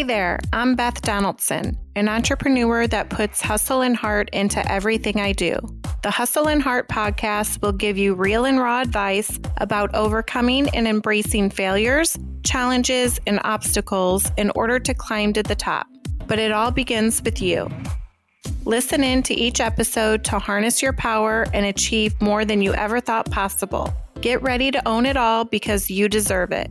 there, I'm Beth Donaldson, an entrepreneur that puts hustle and heart into everything I do. The Hustle and Heart podcast will give you real and raw advice about overcoming and embracing failures, challenges, and obstacles in order to climb to the top. But it all begins with you. Listen in to each episode to harness your power and achieve more than you ever thought possible. Get ready to own it all because you deserve it.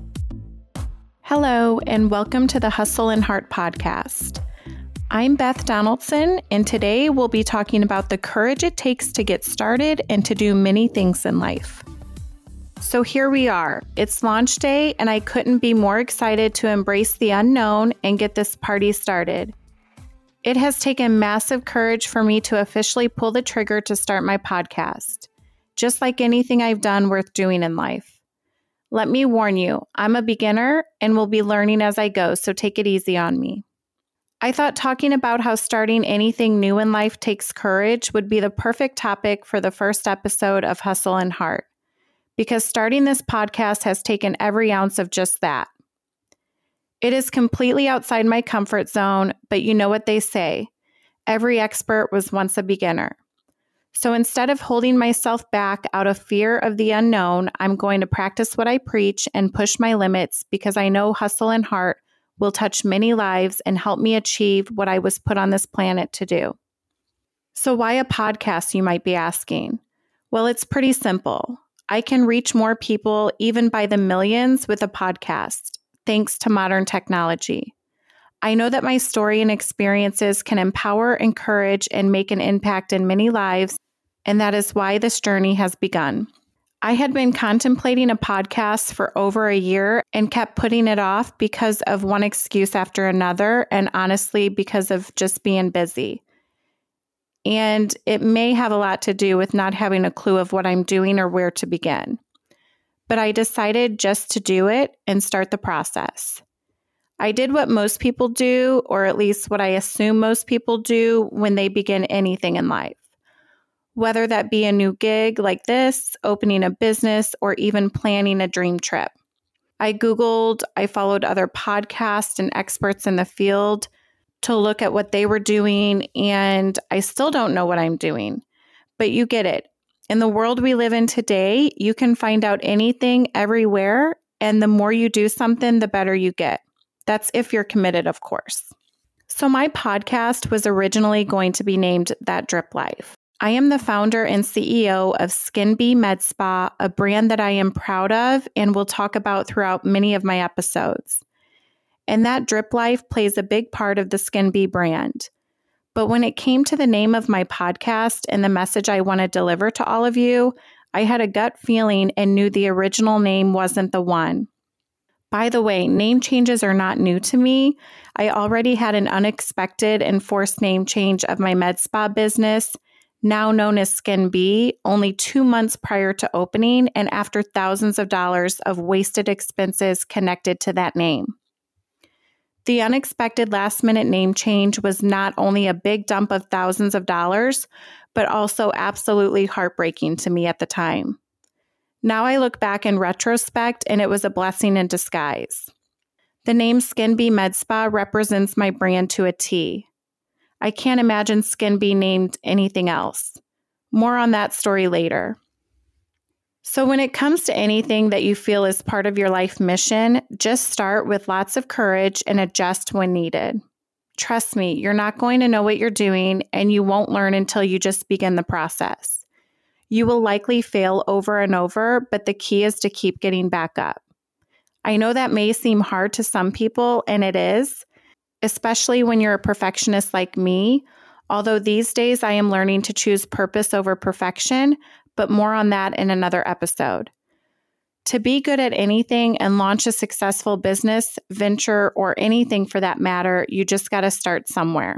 Hello, and welcome to the Hustle and Heart podcast. I'm Beth Donaldson, and today we'll be talking about the courage it takes to get started and to do many things in life. So here we are. It's launch day, and I couldn't be more excited to embrace the unknown and get this party started. It has taken massive courage for me to officially pull the trigger to start my podcast, just like anything I've done worth doing in life. Let me warn you, I'm a beginner and will be learning as I go, so take it easy on me. I thought talking about how starting anything new in life takes courage would be the perfect topic for the first episode of Hustle and Heart, because starting this podcast has taken every ounce of just that. It is completely outside my comfort zone, but you know what they say, every expert was once a beginner. So instead of holding myself back out of fear of the unknown, I'm going to practice what I preach and push my limits because I know Hustle and Heart will touch many lives and help me achieve what I was put on this planet to do. So why a podcast, you might be asking? Well, it's pretty simple. I can reach more people, even by the millions, with a podcast, thanks to modern technology. I know that my story and experiences can empower, encourage, and make an impact in many lives, and that is why this journey has begun. I had been contemplating a podcast for over a year and kept putting it off because of one excuse after another, and honestly, because of just being busy. And it may have a lot to do with not having a clue of what I'm doing or where to begin. But I decided just to do it and start the process. I did what most people do, or at least what I assume most people do when they begin anything in life. Whether that be a new gig like this, opening a business, or even planning a dream trip. I Googled, I followed other podcasts and experts in the field to look at what they were doing, and I still don't know what I'm doing. But you get it. In the world we live in today, you can find out anything everywhere, and the more you do something, the better you get. That's if you're committed, of course. So my podcast was originally going to be named That Drip Life. I am the founder and CEO of Skin Bee Med Spa, a brand that I am proud of and will talk about throughout many of my episodes. And that drip life plays a big part of the Skin Bee brand. But when it came to the name of my podcast and the message I want to deliver to all of you, I had a gut feeling and knew the original name wasn't the one. By the way, name changes are not new to me. I already had an unexpected and forced name change of my med spa business, now known as Skin Bee, only 2 months prior to opening and after thousands of dollars of wasted expenses connected to that name. The unexpected last-minute name change was not only a big dump of thousands of dollars, but also absolutely heartbreaking to me at the time. Now I look back in retrospect, and it was a blessing in disguise. The name Skin Bee Med Spa represents my brand to a T. I can't imagine Skin Bee named anything else. More on that story later. So when it comes to anything that you feel is part of your life mission, just start with lots of courage and adjust when needed. Trust me, you're not going to know what you're doing, and you won't learn until you just begin the process. You will likely fail over and over, but the key is to keep getting back up. I know that may seem hard to some people, and it is, especially when you're a perfectionist like me, although these days I am learning to choose purpose over perfection, but more on that in another episode. To be good at anything and launch a successful business, venture, or anything for that matter, you just got to start somewhere.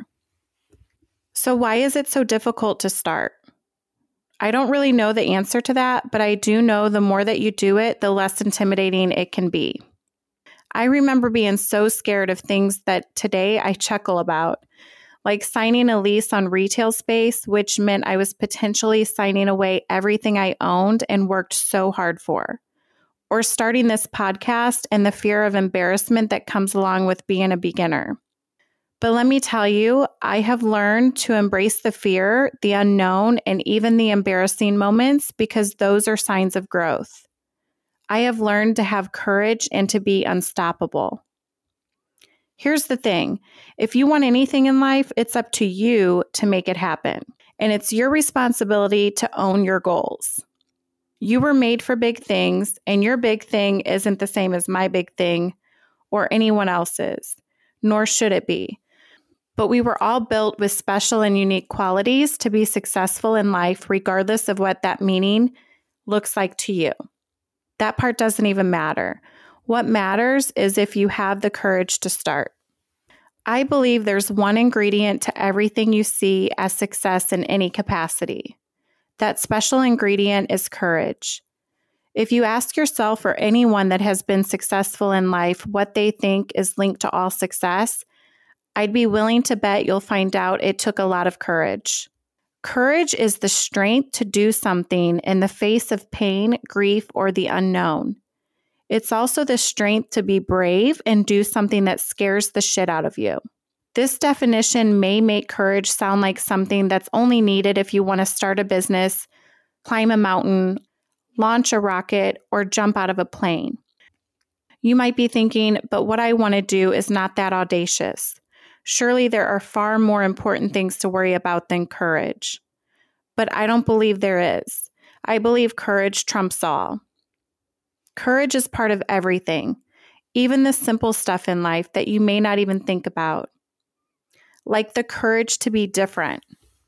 So why is it so difficult to start? I don't really know the answer to that, but I do know the more that you do it, the less intimidating it can be. I remember being so scared of things that today I chuckle about, like signing a lease on retail space, which meant I was potentially signing away everything I owned and worked so hard for. Or starting this podcast and the fear of embarrassment that comes along with being a beginner. But let me tell you, I have learned to embrace the fear, the unknown, and even the embarrassing moments because those are signs of growth. I have learned to have courage and to be unstoppable. Here's the thing. If you want anything in life, it's up to you to make it happen. And it's your responsibility to own your goals. You were made for big things, and your big thing isn't the same as my big thing or anyone else's, nor should it be. But we were all built with special and unique qualities to be successful in life, regardless of what that meaning looks like to you. That part doesn't even matter. What matters is if you have the courage to start. I believe there's one ingredient to everything you see as success in any capacity. That special ingredient is courage. If you ask yourself or anyone that has been successful in life what they think is linked to all success, I'd be willing to bet you'll find out it took a lot of courage. Courage is the strength to do something in the face of pain, grief, or the unknown. It's also the strength to be brave and do something that scares the shit out of you. This definition may make courage sound like something that's only needed if you want to start a business, climb a mountain, launch a rocket, or jump out of a plane. You might be thinking, but what I want to do is not that audacious. Surely there are far more important things to worry about than courage. But I don't believe there is. I believe courage trumps all. Courage is part of everything, even the simple stuff in life that you may not even think about. Like the courage to be different.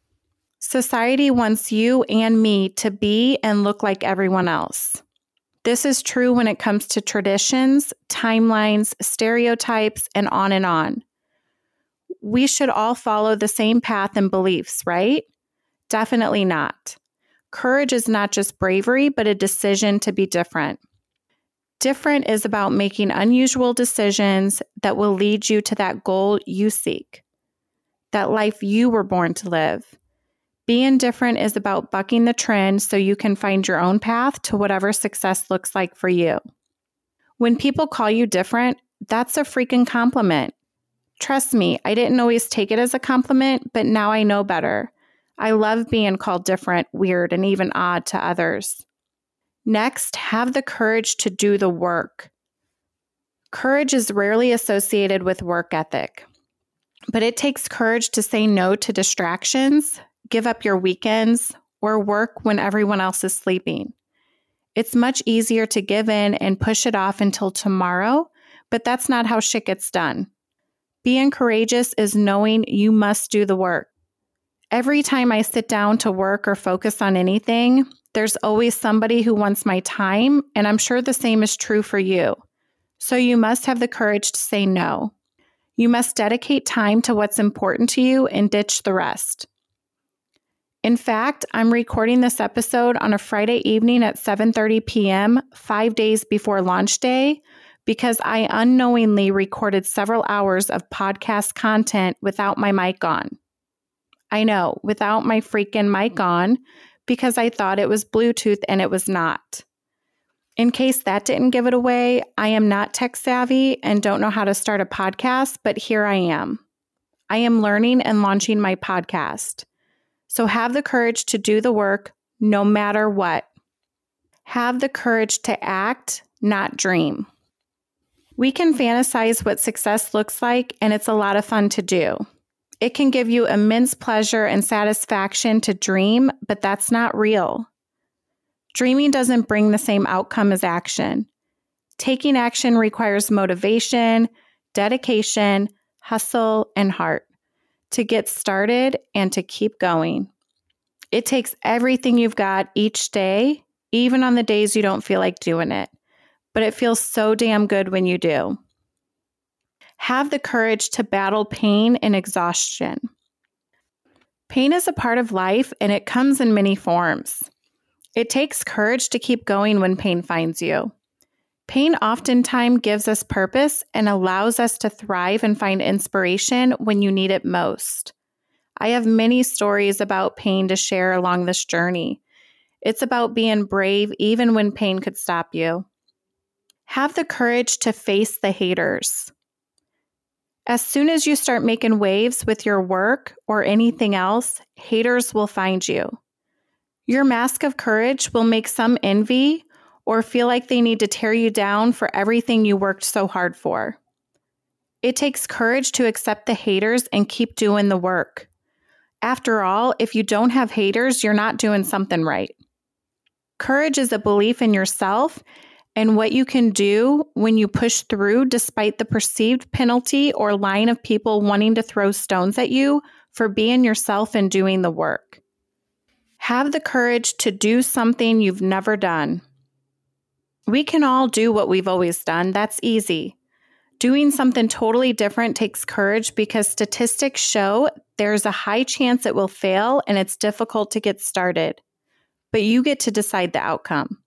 Society wants you and me to be and look like everyone else. This is true when it comes to traditions, timelines, stereotypes, and on and on. We should all follow the same path and beliefs, right? Definitely not. Courage is not just bravery, but a decision to be different. Different is about making unusual decisions that will lead you to that goal you seek, that life you were born to live. Being different is about bucking the trend so you can find your own path to whatever success looks like for you. When people call you different, that's a freaking compliment. Trust me, I didn't always take it as a compliment, but now I know better. I love being called different, weird, and even odd to others. Next, have the courage to do the work. Courage is rarely associated with work ethic, but it takes courage to say no to distractions, give up your weekends, or work when everyone else is sleeping. It's much easier to give in and push it off until tomorrow, but that's not how shit gets done. Being courageous is knowing you must do the work. Every time I sit down to work or focus on anything, there's always somebody who wants my time, and I'm sure the same is true for you. So you must have the courage to say no. You must dedicate time to what's important to you and ditch the rest. In fact, I'm recording this episode on a Friday evening at 7:30 p.m., 5 days before launch day, because I unknowingly recorded several hours of podcast content without my mic on. I know, without my freaking mic on, because I thought it was Bluetooth and it was not. In case that didn't give it away, I am not tech savvy and don't know how to start a podcast, but here I am. I am learning and launching my podcast. So have the courage to do the work no matter what. Have the courage to act, not dream. We can fantasize what success looks like, and it's a lot of fun to do. It can give you immense pleasure and satisfaction to dream, but that's not real. Dreaming doesn't bring the same outcome as action. Taking action requires motivation, dedication, hustle, and heart to get started and to keep going. It takes everything you've got each day, even on the days you don't feel like doing it. But it feels so damn good when you do. Have the courage to battle pain and exhaustion. Pain is a part of life, and it comes in many forms. It takes courage to keep going when pain finds you. Pain oftentimes gives us purpose and allows us to thrive and find inspiration when you need it most. I have many stories about pain to share along this journey. It's about being brave even when pain could stop you. Have the courage to face the haters. As soon as you start making waves with your work or anything else, haters will find you. Your mask of courage will make some envy or feel like they need to tear you down for everything you worked so hard for. It takes courage to accept the haters and keep doing the work. After all, if you don't have haters, you're not doing something right. Courage is a belief in yourself and what you can do when you push through despite the perceived penalty or line of people wanting to throw stones at you for being yourself and doing the work. Have the courage to do something you've never done. We can all do what we've always done. That's easy. Doing something totally different takes courage because statistics show there's a high chance it will fail and it's difficult to get started. But you get to decide the outcome.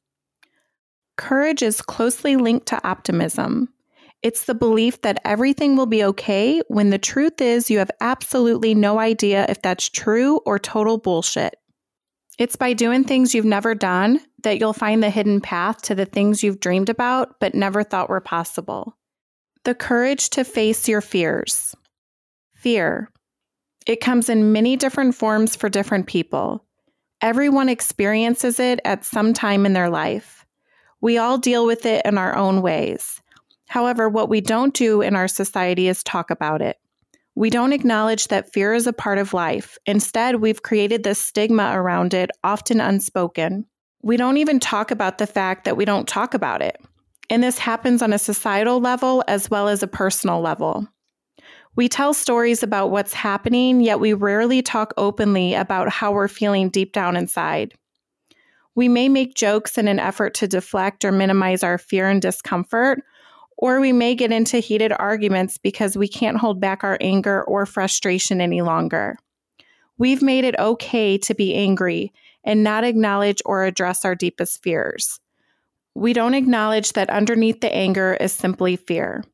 Courage is closely linked to optimism. It's the belief that everything will be okay when the truth is you have absolutely no idea if that's true or total bullshit. It's by doing things you've never done that you'll find the hidden path to the things you've dreamed about but never thought were possible. The courage to face your fears. Fear. It comes in many different forms for different people. Everyone experiences it at some time in their life. We all deal with it in our own ways. However, what we don't do in our society is talk about it. We don't acknowledge that fear is a part of life. Instead, we've created this stigma around it, often unspoken. We don't even talk about the fact that we don't talk about it. And this happens on a societal level as well as a personal level. We tell stories about what's happening, yet we rarely talk openly about how we're feeling deep down inside. We may make jokes in an effort to deflect or minimize our fear and discomfort, or we may get into heated arguments because we can't hold back our anger or frustration any longer. We've made it okay to be angry and not acknowledge or address our deepest fears. We don't acknowledge that underneath the anger is simply fear.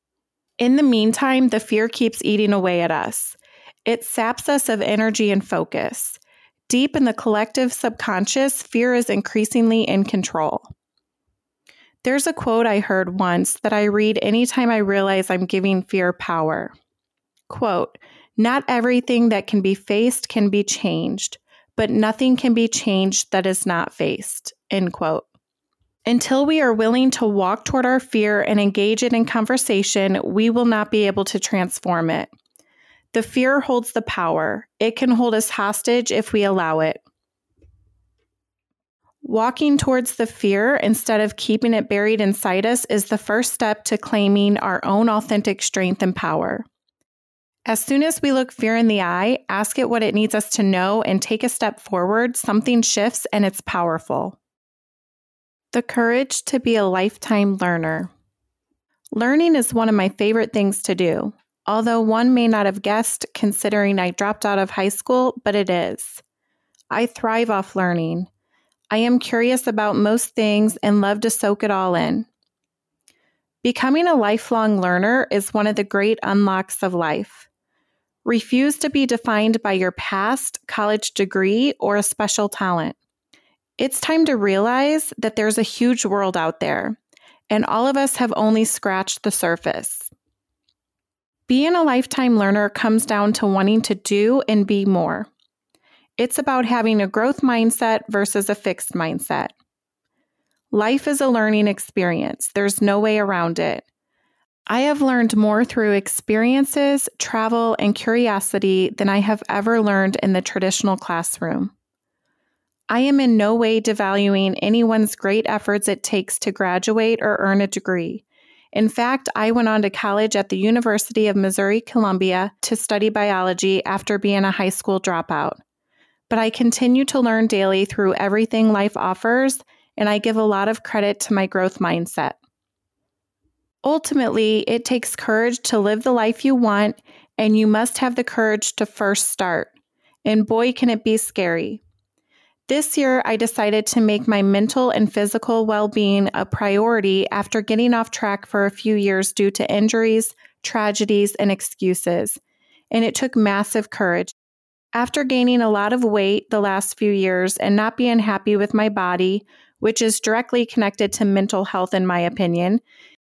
In the meantime, the fear keeps eating away at us. It saps us of energy and focus. Deep in the collective subconscious, fear is increasingly in control. There's a quote I heard once that I read anytime I realize I'm giving fear power. Quote, "Not everything that can be faced can be changed, but nothing can be changed that is not faced." End quote. Until we are willing to walk toward our fear and engage it in conversation, we will not be able to transform it. The fear holds the power. It can hold us hostage if we allow it. Walking towards the fear instead of keeping it buried inside us is the first step to claiming our own authentic strength and power. As soon as we look fear in the eye, ask it what it needs us to know, and take a step forward, something shifts and it's powerful. The courage to be a lifetime learner. Learning is one of my favorite things to do, although one may not have guessed considering I dropped out of high school, but it is. I thrive off learning. I am curious about most things and love to soak it all in. Becoming a lifelong learner is one of the great unlocks of life. Refuse to be defined by your past, college degree, or a special talent. It's time to realize that there's a huge world out there, and all of us have only scratched the surface. Being a lifetime learner comes down to wanting to do and be more. It's about having a growth mindset versus a fixed mindset. Life is a learning experience. There's no way around it. I have learned more through experiences, travel, and curiosity than I have ever learned in the traditional classroom. I am in no way devaluing anyone's great efforts it takes to graduate or earn a degree. In fact, I went on to college at the University of Missouri-Columbia to study biology after being a high school dropout. But I continue to learn daily through everything life offers, and I give a lot of credit to my growth mindset. Ultimately, it takes courage to live the life you want, and you must have the courage to first start. And boy, can it be scary. This year, I decided to make my mental and physical well-being a priority after getting off track for a few years due to injuries, tragedies, and excuses. And it took massive courage. After gaining a lot of weight the last few years and not being happy with my body, which is directly connected to mental health in my opinion,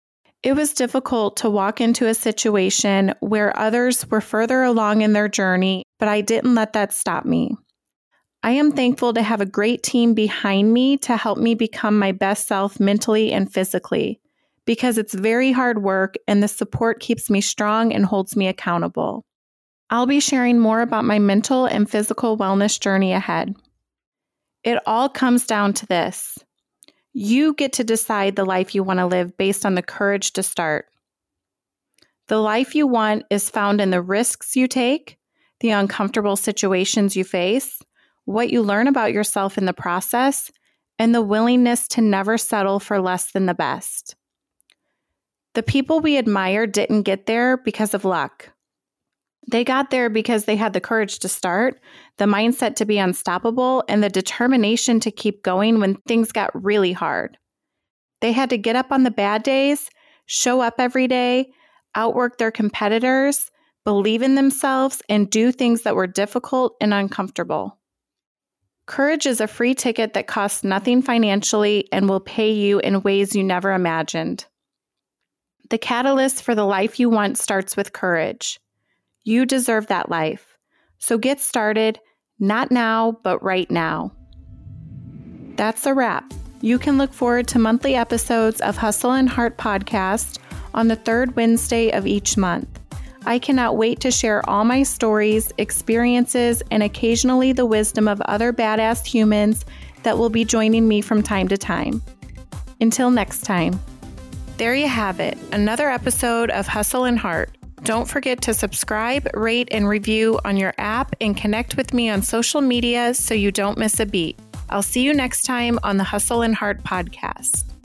It was difficult to walk into a situation where others were further along in their journey, but I didn't let that stop me. I am thankful to have a great team behind me to help me become my best self mentally and physically, because it's very hard work and the support keeps me strong and holds me accountable. I'll be sharing more about my mental and physical wellness journey ahead. It all comes down to this. You get to decide the life you want to live based on the courage to start. The life you want is found in the risks you take, the uncomfortable situations you face, what you learn about yourself in the process, and the willingness to never settle for less than the best. The people we admire didn't get there because of luck. They got there because they had the courage to start, the mindset to be unstoppable, and the determination to keep going when things got really hard. They had to get up on the bad days, show up every day, outwork their competitors, believe in themselves, and do things that were difficult and uncomfortable. Courage is a free ticket that costs nothing financially and will pay you in ways you never imagined. The catalyst for the life you want starts with courage. You deserve that life. So get started, not now, but right now. That's a wrap. You can look forward to monthly episodes of Hustle and Heart Podcast on the third Wednesday of each month. I cannot wait to share all my stories, experiences, and occasionally the wisdom of other badass humans that will be joining me from time to time. Until next time. There you have it, another episode of Hustle and Heart. Don't forget to subscribe, rate, and review on your app and connect with me on social media so you don't miss a beat. I'll see you next time on the Hustle and Heart Podcast.